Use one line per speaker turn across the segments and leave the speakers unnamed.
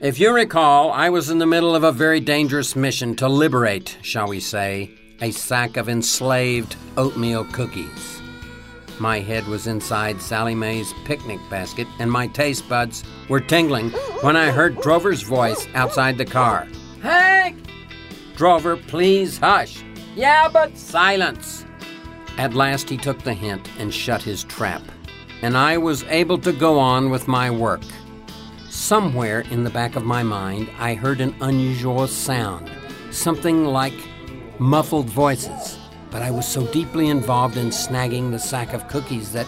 If you recall, I was in the middle of a very dangerous mission to liberate, shall we say, a sack of enslaved oatmeal cookies. My head was inside Sally Mae's picnic basket, and my taste buds were tingling when I heard Drover's voice outside the car. "Hank!" "Drover, please hush." "Yeah, but..." "Silence." At last he took the hint and shut his trap, and I was able to go on with my work. Somewhere in the back of my mind, I heard an unusual sound, something like muffled voices, but I was so deeply involved in snagging the sack of cookies that...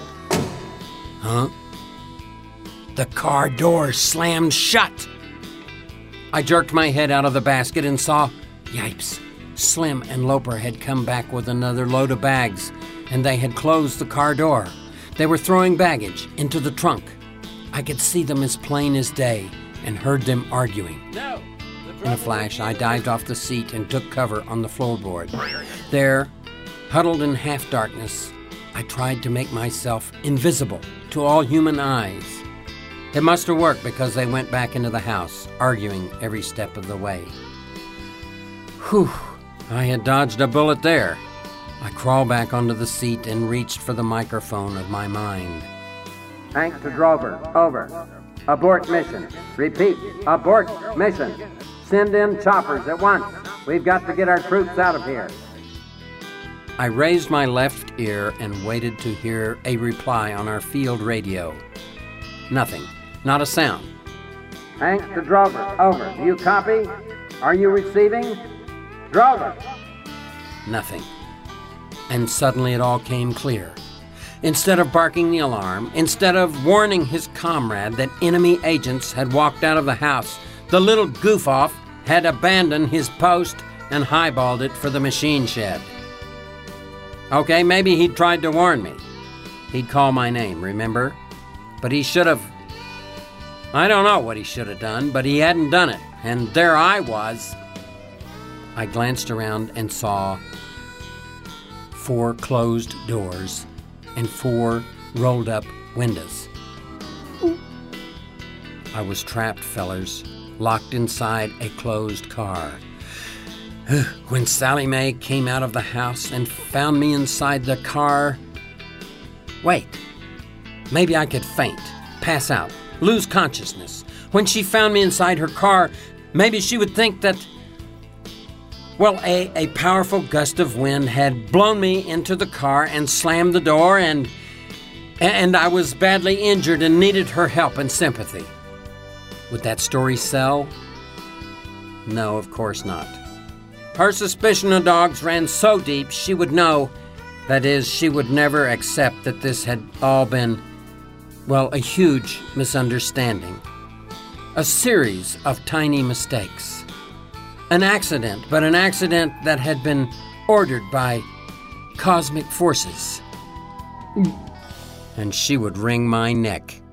The car door slammed shut. I jerked my head out of the basket and saw, yipes, Slim and Loper had come back with another load of bags, and they had closed the car door. They were throwing baggage into the trunk. I could see them as plain as day and heard them arguing.
No.
In a flash, I dived off the seat and took cover on the floorboard. There, huddled in half-darkness, I tried to make myself invisible to all human eyes. It must have worked because they went back into the house, arguing every step of the way. Whew, I had dodged a bullet there. I crawled back onto the seat and reached for the microphone of my mind.
"Hank to Drover, over. Abort mission. Repeat, abort mission. Send in choppers at once. We've got to get our troops out of here."
I raised my left ear and waited to hear a reply on our field radio. Nothing. Not a sound.
"Hank to Drover, over. Do you copy? Are you receiving? Drover!"
Nothing. And suddenly it all came clear. Instead of barking the alarm, instead of warning his comrade that enemy agents had walked out of the house, the little goof-off had abandoned his post and highballed it for the machine shed. Okay, maybe he'd tried to warn me. He'd call my name, remember? But he should have... I don't know what he should have done, but he hadn't done it. And there I was. I glanced around and saw 4 closed doors and 4 rolled-up windows. I was trapped, fellers, locked inside a closed car. When Sally Mae came out of the house and found me inside the car... Wait, maybe I could faint, pass out, lose consciousness. When she found me inside her car, maybe she would think that... Well, a powerful gust of wind had blown me into the car and slammed the door, and I was badly injured and needed her help and sympathy. Would that story sell? No, of course not. Her suspicion of dogs ran so deep she would know, that is, she would never accept that this had all been, well, a huge misunderstanding. A series of tiny mistakes. An accident, but an accident that had been ordered by cosmic forces. And she would wring my neck.